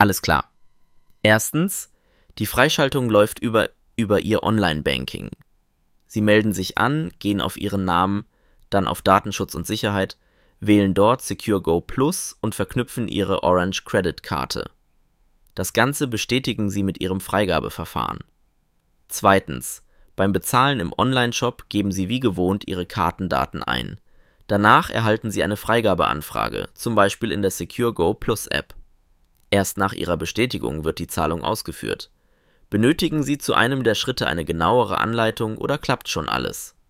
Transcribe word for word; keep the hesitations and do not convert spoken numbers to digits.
Alles klar. Erstens, die Freischaltung läuft über, über Ihr Online-Banking. Sie melden sich an, gehen auf Ihren Namen, dann auf Datenschutz und Sicherheit, wählen dort SecureGo Plus und verknüpfen Ihre Orange Credit-Karte. Das Ganze bestätigen Sie mit Ihrem Freigabeverfahren. Zweitens, beim Bezahlen im Online-Shop geben Sie wie gewohnt Ihre Kartendaten ein. Danach erhalten Sie eine Freigabeanfrage, zum Beispiel in der SecureGo Plus App. Erst nach Ihrer Bestätigung wird die Zahlung ausgeführt. Benötigen Sie zu einem der Schritte eine genauere Anleitung oder klappt schon alles?